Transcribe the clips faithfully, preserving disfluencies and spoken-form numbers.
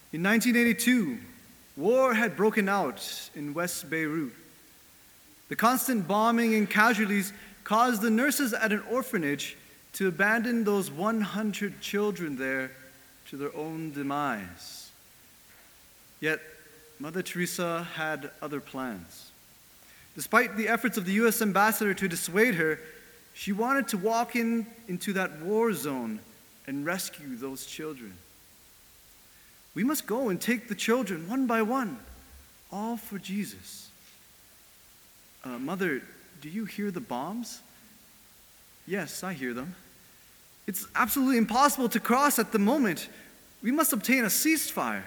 In nineteen eighty-two, war had broken out in West Beirut. The constant bombing and casualties caused the nurses at an orphanage to abandon those one hundred children there to their own demise. Yet, Mother Teresa had other plans. Despite the efforts of the U S ambassador to dissuade her, she wanted to walk in into that war zone and rescue those children. We must go and take the children one by one, all for Jesus. Uh, Mother, do you hear the bombs? Yes, I hear them. It's absolutely impossible to cross at the moment. We must obtain a ceasefire.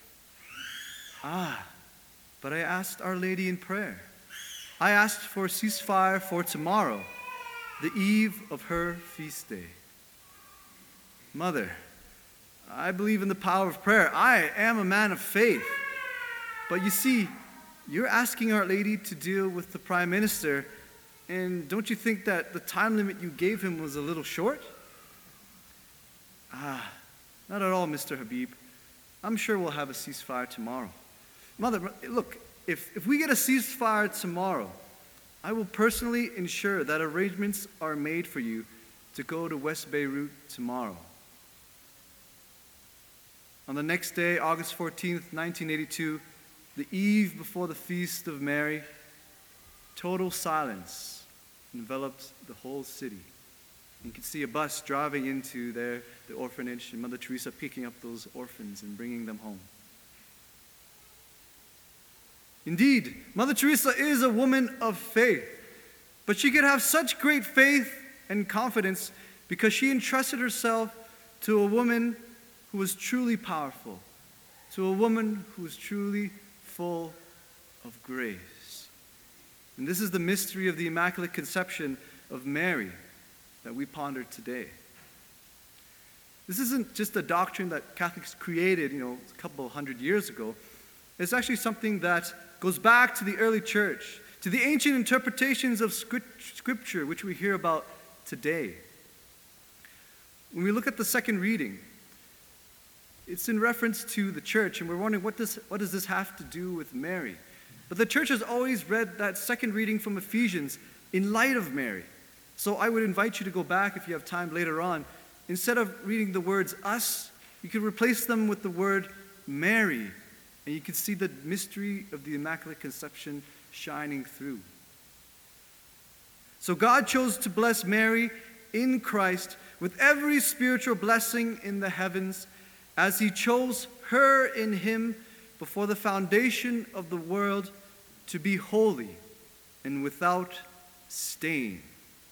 Ah, but I asked Our Lady in prayer. I asked for a ceasefire for tomorrow, the eve of her feast day. Mother, I believe in the power of prayer. I am a man of faith. But you see, you're asking Our Lady to deal with the Prime Minister, and don't you think that the time limit you gave him was a little short? Ah, not at all, Mister Habib. I'm sure we'll have a ceasefire tomorrow. Mother, look, if, if we get a ceasefire tomorrow, I will personally ensure that arrangements are made for you to go to West Beirut tomorrow. On the next day, August fourteenth, nineteen eighty-two, the eve before the Feast of Mary, total silence enveloped the whole city. You could see a bus driving into there, the orphanage, and Mother Teresa picking up those orphans and bringing them home. Indeed, Mother Teresa is a woman of faith, but she could have such great faith and confidence because she entrusted herself to a woman who was truly powerful, to a woman who was truly full of grace. And this is the mystery of the Immaculate Conception of Mary that we ponder today. This isn't just a doctrine that Catholics created, you know, a couple hundred years ago. It's actually something that goes back to the early church, to the ancient interpretations of Scripture, which we hear about today. When we look at the second reading, it's in reference to the church, and we're wondering, what does, what does this have to do with Mary? But the church has always read that second reading from Ephesians in light of Mary. So I would invite you to go back, if you have time later on. Instead of reading the words us, you could replace them with the word Mary, and you can see the mystery of the Immaculate Conception shining through. So God chose to bless Mary in Christ with every spiritual blessing in the heavens, as he chose her in him before the foundation of the world to be holy and without stain.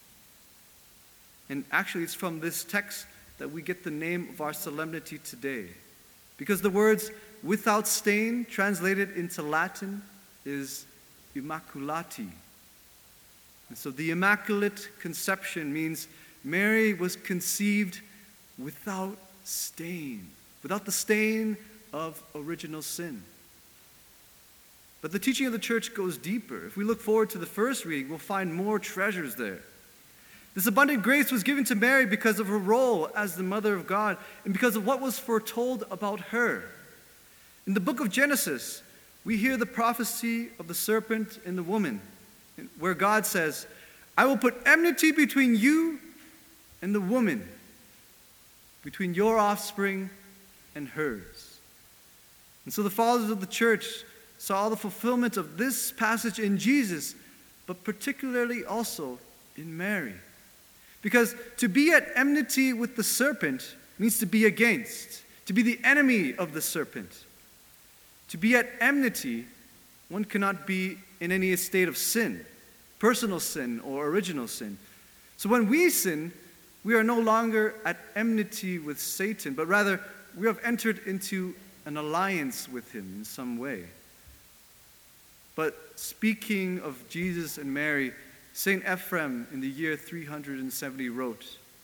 And actually, it's from this text that we get the name of our solemnity today. Because the words without stain, translated into Latin, is Immaculati. And so the Immaculate Conception means Mary was conceived without stain, without the stain of original sin. But the teaching of the church goes deeper. If we look forward to the first reading, we'll find more treasures there. This abundant grace was given to Mary because of her role as the Mother of God and because of what was foretold about her. In the book of Genesis, we hear the prophecy of the serpent and the woman, where God says, I will put enmity between you and the woman, between your offspring and hers. And so the fathers of the church saw the fulfillment of this passage in Jesus, but particularly also in Mary. Because to be at enmity with the serpent means to be against, to be the enemy of the serpent. To be at enmity, one cannot be in any state of sin, personal sin or original sin. So when we sin, we are no longer at enmity with Satan, but rather we have entered into an alliance with him in some way. But speaking of Jesus and Mary, Saint Ephrem in the year three hundred seventy wrote,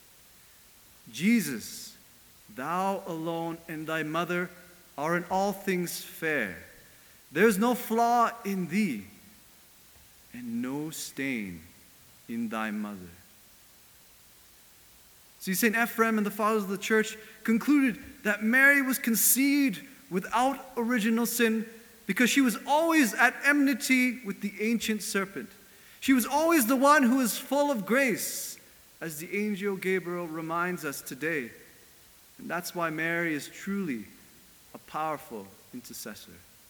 Jesus, thou alone and thy mother are in all things fair. There is no flaw in thee, and no stain in thy mother. See, Saint Ephrem and the fathers of the church concluded that Mary was conceived without original sin, because she was always at enmity with the ancient serpent. She was always the one who is full of grace, as the angel Gabriel reminds us today. And that's why Mary is truly a powerful intercessor.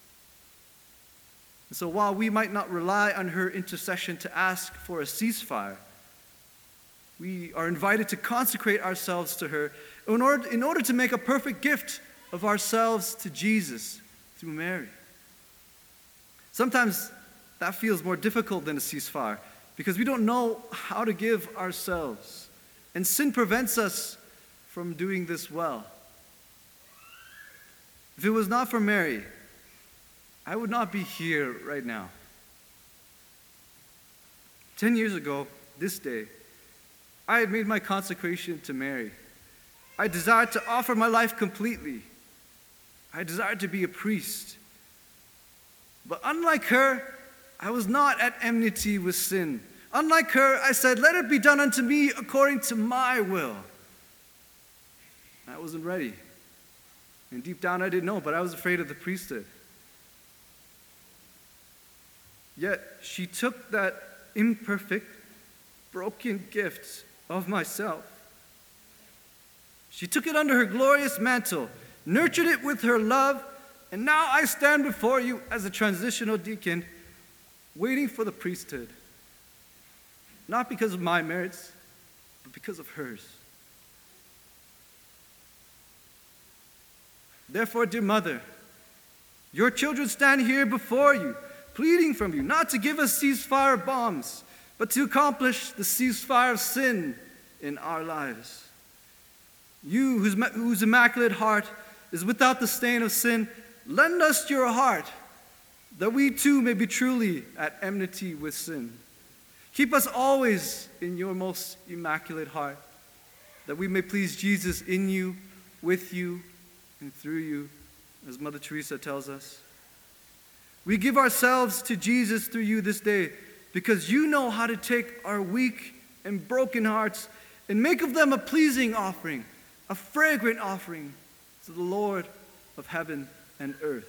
And so while we might not rely on her intercession to ask for a ceasefire, we are invited to consecrate ourselves to her in order, in order to make a perfect gift of ourselves to Jesus through Mary. Sometimes that feels more difficult than a ceasefire because we don't know how to give ourselves, and sin prevents us from doing this well. If it was not for Mary, I would not be here right now. Ten years ago, this day, I had made my consecration to Mary. I desired to offer my life completely. I desired to be a priest. But unlike her, I was not at enmity with sin. Unlike her, I said, "Let it be done unto me according to my will." I wasn't ready. And deep down I didn't know, but I was afraid of the priesthood. Yet she took that imperfect, broken gift of myself. She took it under her glorious mantle, nurtured it with her love, and now I stand before you as a transitional deacon, waiting for the priesthood. Not because of my merits, but because of hers. Therefore, dear mother, your children stand here before you, pleading from you not to give us ceasefire bombs, but to accomplish the ceasefire of sin in our lives. You, whose, whose immaculate heart is without the stain of sin, lend us your heart, that we too may be truly at enmity with sin. Keep us always in your most immaculate heart, that we may please Jesus in you, with you, and through you, as Mother Teresa tells us. We give ourselves to Jesus through you this day, because you know how to take our weak and broken hearts and make of them a pleasing offering, a fragrant offering to the Lord of heaven and earth.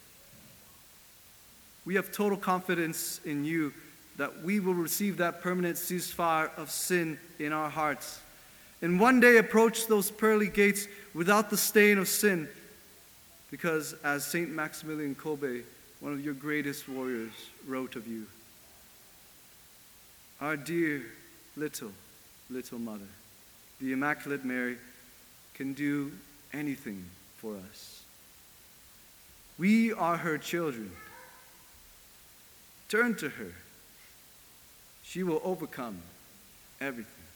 We have total confidence in you that we will receive that permanent ceasefire of sin in our hearts, and one day approach those pearly gates without the stain of sin, because as Saint Maximilian Kolbe, one of your greatest warriors, wrote of you, our dear little, little mother, the Immaculate Mary, can do anything for us. We are her children. Turn to her. She will overcome everything.